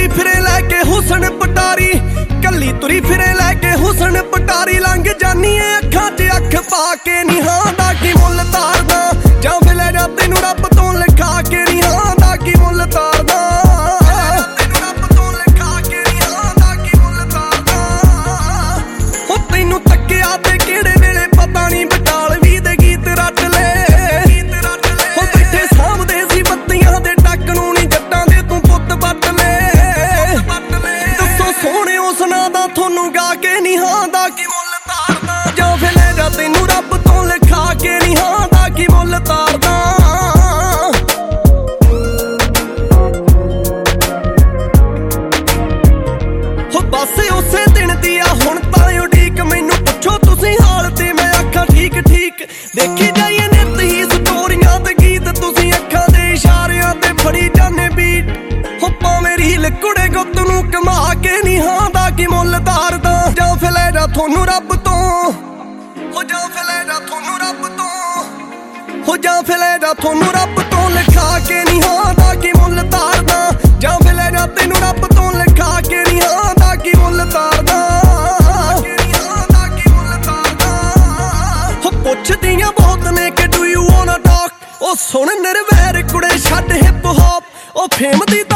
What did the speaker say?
तुरी फिरे लैके हुसन पटारी, कली तुरी फिरे लैके हुसन पटारी। लंघ जानी है अखां च अख पा के नी हां दा की मुल तारदा, जां फिर लै जा तैनू रब तो लिखा के नी हां दा की मुल तारदा। तैनू तक्किया ते केड़े वेले पता नी बटालवी दे गीत रट ले, बैठे सामदे सी बत्तियां दे टक नू नी जट्टां दे तू पुत्त बट ले। दसो सोहणे उस नां दा थोनू गा के नी हां दा की मुल तारदा, जां फिर लै जा तैनू रब तो लिखा के नी हां दा की मुल तारदा। बस उसे दिन दी आ हुण तां उडीक, मैनू पुछो तुसीं हाल ते मैं आखां ठीक ठीक। देखी जाइए नित ही स्टोरियां ते गीत, तुसीं अखां दे इशारियां ते फड़ी जाने बीट। हो भावें रील कुड़े गुत्त नू कमा के नी हां दा की मुल तारदा, जां फिर लै जा थोनू रब तो, हो जां फिर लै जा थोनू रब तो, हो जां फिर लै जा थोनू रब तो लिखा के नी हां दा की मुल तारदा, जां फिर लै जा तैनू रब तो लिखा के नी हां दा की मुल तारदा। पुछदियां बहुत ने कि डू यू वांना टॉक, ओ सुन निर्वैर कुड़े छड्ड हिप हॉप, ओ फेम दी